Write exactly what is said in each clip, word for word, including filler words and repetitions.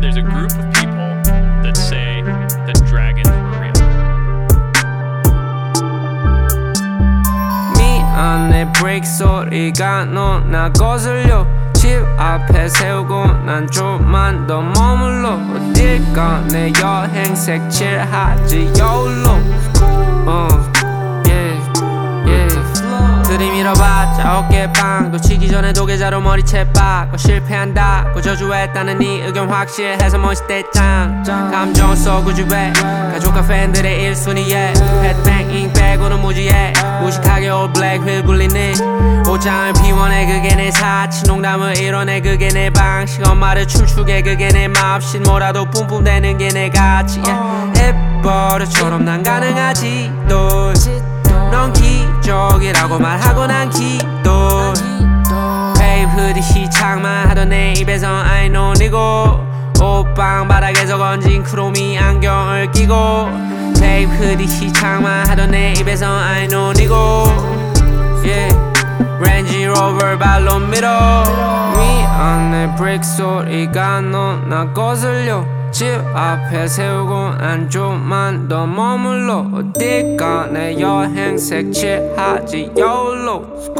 there's a group of people that say that dragons were real. 미안해 브레이크 소리가 너나 거슬려 집 앞에 세우고 난 좀만 더 머물러 어딜 가 내 여행 색칠하지 YOLO uh, yeah, yeah. 들이밀어봤자 어깨빵 치기 전에 도계자로 머리채 빡고 실패한다고 저주했다는 네 의견 확실해서 멋있댔짱 감정 속 우주에 가족과 팬들의 일 순위에 헤드뱅잉 빼고는 무지해 무식하게 올 블랙 휠 굴리는 옷장을 피워내 그게 내 사치 농담을 이뤄내 그게 내 방식 엄마를 춤추게 그게 내 맘씨 뭐라도 뿜뿜대는 게 내 가치 yeah. 앱버릇처럼 난 가능하지 또 넌 기적이라고 말하고 난 기도 베이브 후디 시착만 하던 내 입에서 I know 니고 옷방 바닥에서 건진 크로미 안경을 끼고 베이브 후디 시착만 하던 내 입에서 I know 니고 yeah. 렌지 로버 발로 밀어 미안해 브레이크 소리가 너나 거슬려 집 앞에 세우고 난 좀만 더 머물러 어딜 가 내 여행 색칠하지 YOLO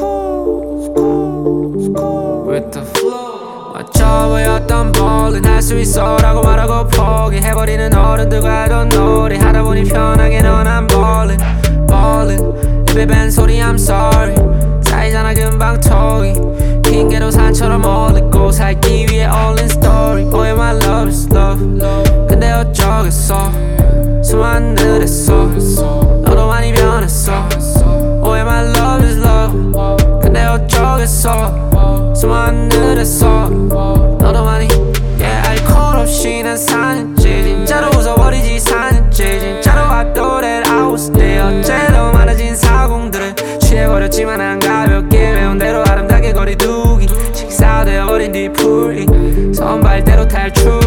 With the flow 맞춰 보였던 볼은 할 수 있어 라고 말하고 포기해버리는 어른들과 하던 놀이 하다보니 편하게 넌 안 ballin' ballin' 입에 밴 소리 I'm sorry 쌓이잖아 금방 톡이 핑계로 산처럼 올리고 살기 위해 all in story Boy my love is love 근데 어쩌겠어 수많은 늘 했어 너도 많이 변했어 Boy my love is love 근데 어쩌겠어 수많은 늘 했어 너도 많이 yeah 알코올 없이 난 사는지 진짜로 웃어버리지 사는지 진짜로 I thought that I was there 어째도 많아진 사공들을 취해버렸지만 난 가볍게 배운 대로 아름답게 거리두기 식사되어버린 뒤풀이 선발대로 탈출